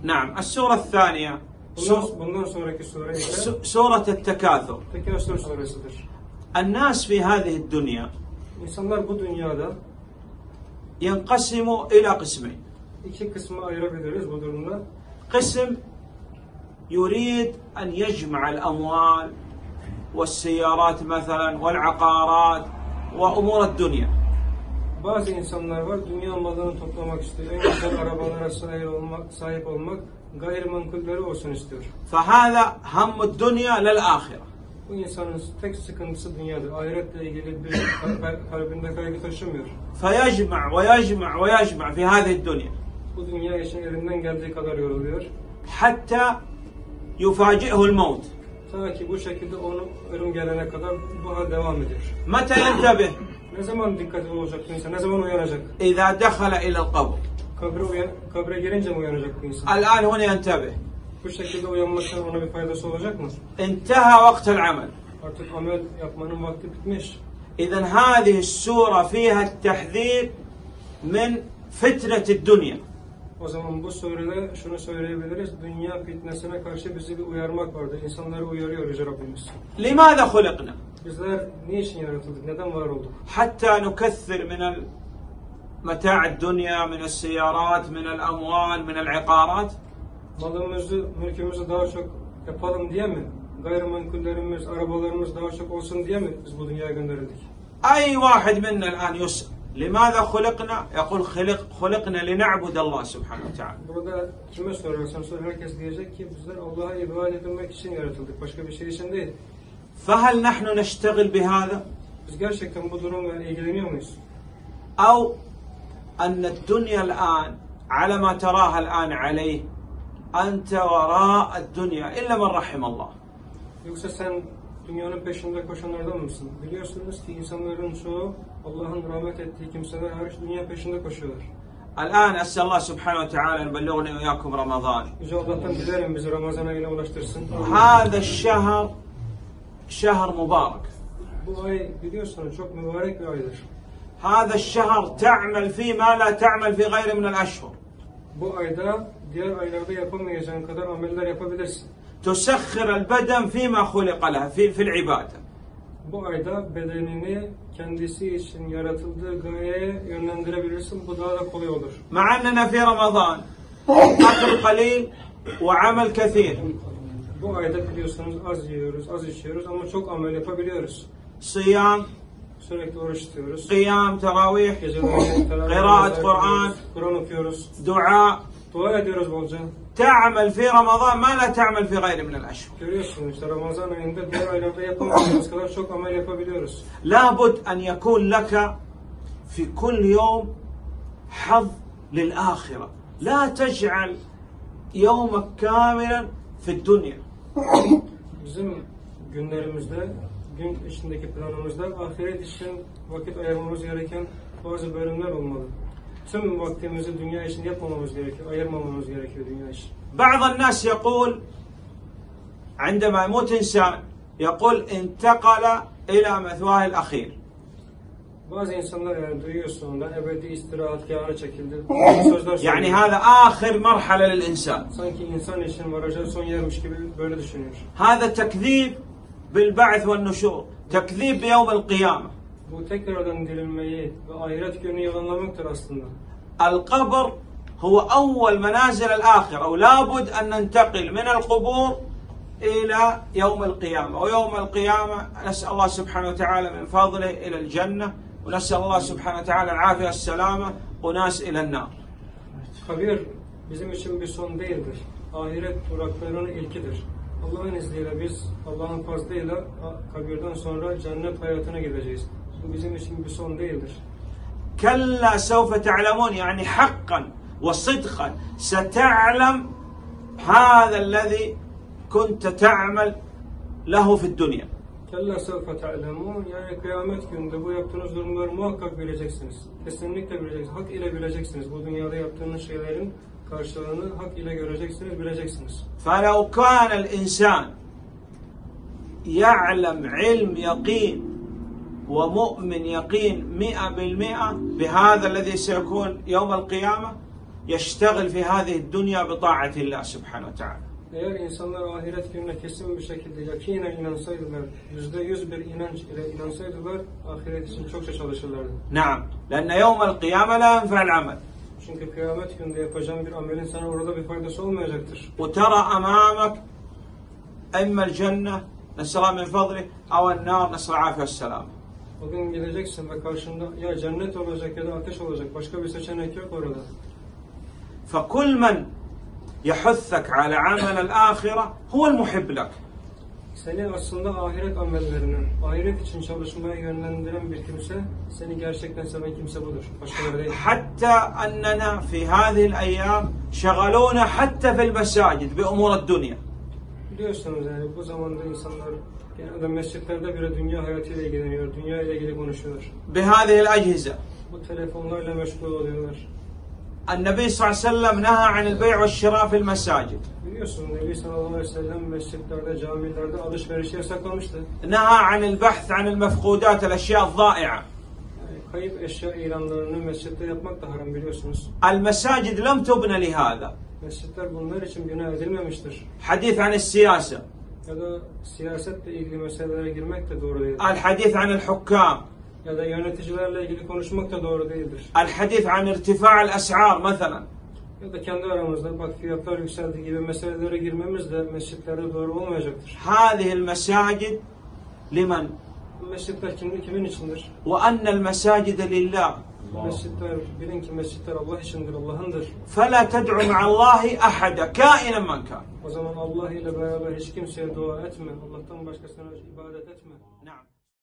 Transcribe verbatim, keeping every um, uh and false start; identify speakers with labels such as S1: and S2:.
S1: نعم. السورة الثانية سورة التكاثر. الناس في هذه الدنيا ينقسم إلى قسمين. قسم يريد أن يجمع الأموال والسيارات مثلا والعقارات وأمور الدنيا.
S2: Bazı insanlar var, dünya malını toplamak istiyor, en güzel arabalara sahip olmak, sahip olmak, gayrimenkulleri olsun istiyor.
S1: فهذا هم الدنيا للآخرة.
S2: Bu insanın tek sıkıntısı dünyadır. Ahiretle ilgili bir kalbinde kaygı taşımıyor.
S1: فيجمع ويجمع ويجمع في هذه الدنيا.
S2: Bu dünya için elinden geldiği kadar yoruluyor.
S1: حتى يفاجئه الموت.
S2: Ta ki bu şekilde onu ölüm gelene kadar bu devam ediyor.
S1: متى ينتبه؟
S2: Ne zaman dikkatli olacak bu insan? Ne zaman uyanacak?
S1: إذا دخل إلى القبر.
S2: Kabre uyan, kabre girince mi uyanacak bu insan?
S1: الآن هنا ينتبه.
S2: Bu şekilde uyanmasının ona bir faydası olacak mı?
S1: انتهى وقت العمل.
S2: Artık amel yapmanın vakti bitmiş.
S1: إذن هذه السورة فيها التحذير من فتنة الدنيا.
S2: O zaman bu surede şunu söyleyebiliriz. Dünya fitnesine karşı bizi bir uyarmak vardır. İnsanları uyarıyor Yüce Rabbimiz.
S1: لماذا خلقنا؟
S2: Bizler niçin yaratıldık? Neden var olduk?
S1: حتى نكثر من متاع الدنيا، من السيارات، من الأموال، من العقارات.
S2: Malımızı, mülkümüzü daha çok yapalım diye mi? Gayrimenkullerimiz, arabalarımız daha çok olsun diye mi biz bu dünyaya gönderildik?
S1: أي واحد منا الآن يسأل لماذا خلقنا؟ يقول خلق خلقنا لنعبد الله سبحانه وتعالى.
S2: Burada kime sorarsan sor, herkes diyecek ki bizler Allah'a ibadet etmek için yaratıldık. Başka bir şey için değil.
S1: فهل نحن نشتغل بهذا؟
S2: Biz gerçekten bu durumla ilgileniyor muyuz?
S1: أو أن الدنيا الآن على ما تراها الآن عليه أنت وراء الدنيا إلا من رحم الله.
S2: Yoksa sen dünyanın peşinde koşanlardan mısın? Biliyorsunuz ki insanların çoğu Allah'ın rahmet ettiği kimseler hariç dünya peşinde koşuyorlar.
S1: الآن أسأل الله سبحانه وتعالى أن يبلغني وإياكم رمضان.
S2: Yüce Allah'tan dilerim bizi Ramazan ayına ulaştırsın.
S1: هذا الشهر شهر مبارك.
S2: Bu ay biliyorsunuz çok mübarek bir aydır.
S1: هذا الشهر تعمل فيه ما لا تعمل في غير من الأشهر.
S2: Bu ayda diğer aylarda yapamayacağın kadar ameller yapabilirsin.
S1: تسخر البدن فيما خلق له في في العبادة.
S2: Bu ayda bedenini kendisi için yaratıldığı gayeye yönlendirebilirsin. Bu daha da kolay olur.
S1: مع أننا في رمضان أكل قليل وعمل كثير.
S2: Bu ayda biliyorsunuz az yiyoruz, az içiyoruz ama çok amel yapabiliyoruz.
S1: صيام,
S2: sürekli oruç tutuyoruz.
S1: قيام, تراويح,
S2: قراءة Kur'an, Kur'an okuyoruz.
S1: دعاء,
S2: dua ediyoruz bolca.
S1: تعمل في رمضان ما لا تعمل في غير من الأشهر.
S2: Görüyorsunuz işte Ramazan ayında diğer aylarda yapamadığımız kadar çok amel yapabiliyoruz.
S1: لابد أن يكون لك في كل يوم حظ للآخرة. لا تجعل يومك كاملا في الدنيا.
S2: Bizim günlerimizde, gün içindeki planımızda ahiret için vakit ayırmamız gereken bazı bölümler olmalı. Tüm vaktimizi dünya için yapmamamız gerekiyor, ayırmamamız gerekiyor dünya için.
S1: بعض الناس يقول عندما يموت إنسان يقول انتقل إلى مثواه الأخير.
S2: Bazı insanlar yani duyuyorsun ondan ebedi istirahatgâhına çekildi.
S1: يعني هذا آخر مرحلة للإنسان.
S2: Sanki insan için varacağı son yermiş gibi böyle düşünüyor.
S1: هذا تكذيب بالبعث والنشور. تكذيب بيوم القيامة.
S2: Bu tekrardan dirilmeyi ve ahiret günü yalanlamaktır aslında.
S1: القبر هو أول منازل الآخرة ولا بد أن ننتقل من القبور إلى يوم القيامة ويوم القيامة نسأل الله سبحانه وتعالى من فضله إلى الجنة ونسأل الله سبحانه وتعالى العافية والسلامة وناس إلى النار.
S2: Kabir bizim için bir son değildir. Ahiret duraklarının ilkidir. Allah'ın izniyle biz Allah'ın fazlıyla kabirden sonra cennet hayatına gideceğiz. Bu bizim için bir son değildir.
S1: كلا سوف تعلمون يعني حقا وصدقا ستعلم هذا الذي كنت تعمل له في الدنيا.
S2: Kella sevfe te'lemûn yani kıyamet gününde bu yaptığınız durumları muhakkak bileceksiniz. Kesinlikle bileceksiniz. Hak ile bileceksiniz. Bu dünyada yaptığınız şeylerin karşılığını hak ile göreceksiniz, bileceksiniz.
S1: فلو كان الإنسان يعلم علم يقين ومؤمن يقين مئة بالمئة بهذا الذي سيكون يوم القيامة يشتغل في هذه الدنيا بطاعة الله سبحانه وتعالى.
S2: Eğer insanlar ahiret gününe kesin bir şekilde yakinen inansaydılar, yüzde yüz bir inanç ile inansaydılar, ahiret için çokça çalışırlardı.
S1: نعم لأن يوم القيامة لا ينفع العمل.
S2: Çünkü kıyamet gününde yapacağın bir amelin sana orada bir faydası olmayacaktır.
S1: وترى أمامك إما الجنة نسأل الله من فضله أو النار نسأل العافية والسلامة.
S2: O gün gideceksin ve karşında ya cennet olacak ya da ateş olacak. Başka bir seçenek yok orada.
S1: فكل من يحثك على عمل الآخرة هو المحب لك.
S2: Seni aslında ahiret amellerine, ahiret için çalışmaya yönlendiren bir kimse, seni gerçekten seven kimse budur. Başkaları değil.
S1: حتى أننا في هذه الأيام شغلونا حتى في المساجد بأمور الدنيا.
S2: Biliyorsunuz yani bu zamanda insanlar genelde mescitlerde bile dünya hayatıyla ilgileniyor, dünya ile ilgili konuşuyor.
S1: بهذه الأجهزة.
S2: Bu telefonlarla meşgul oluyorlar.
S1: النبي صلى الله عليه وسلم نهى عن البيع والشراء في المساجد.
S2: Biliyorsunuz Nebi sallallahu aleyhi ve sellem mescitlerde, camilerde alışverişi yasaklamıştı.
S1: نهى عن البحث عن المفقودات الأشياء الضائعة.
S2: Yani kayıp eşya ilanlarını mescitte yapmak da haram biliyorsunuz.
S1: المساجد لم تبنى لهذا.
S2: Mescitler bunlar için bina edilmemiştir.
S1: حديث عن السياسة.
S2: Ya da siyasetle ilgili meselelere girmek de doğru değildir.
S1: الحديث عن الحكام.
S2: Ya da yöneticilerle ilgili konuşmak da doğru değildir.
S1: الحديث عن ارتفاع الأسعار مثلا.
S2: Ya da kendi aramızda bak fiyatlar yükseldi gibi meselelere girmemiz de mescitlerde doğru olmayacaktır.
S1: هذه المساجد لمن؟
S2: Bu mescitler kimin, kimin içindir?
S1: وأن المساجد لله.
S2: Mescitler, bilin ki mescitler Allah içindir, Allah'ındır.
S1: فلا تدعو مع الله أحدا كائنا من كان.
S2: O zaman Allah ile beraber hiç kimseye dua etme, Allah'tan başkasına ibadet etme.